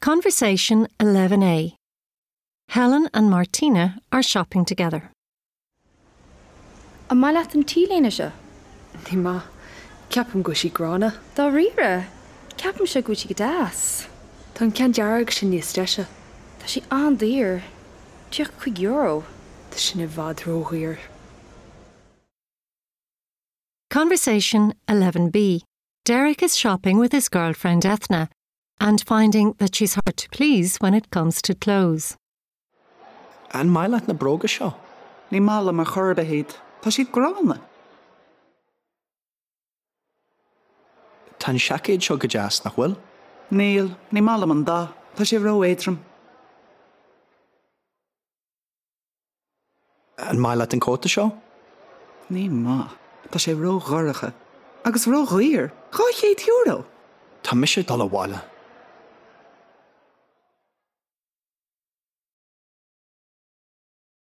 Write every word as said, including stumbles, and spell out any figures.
Conversation eleven A. Helen and Martina are shopping together. A mai leat an tíléine se? Ní má, ceapam go sí grána. Dá rire, ceapam se go go das. Tá cean dearg sin níos streise. Tá sí an dír, tíoch chuig euro. Tá sin a bhad róghaír. Conversation eleven B. Derek is shopping with his girlfriend Ethna and finding that she's hard to please when it comes to clothes. An mai leat na bróga seo. Ní mála mar chorba héad. Tá siad grána. Tá seacéid seo go deas nach bhfuil? Níl, ní mála man dá. Tá sé ró éitrim. An mai leat an cóta seo? Ní má. Tá sé ró ghorracha. Agus ró ghaír. Gá chéad euro. Tá mise dal a bháile.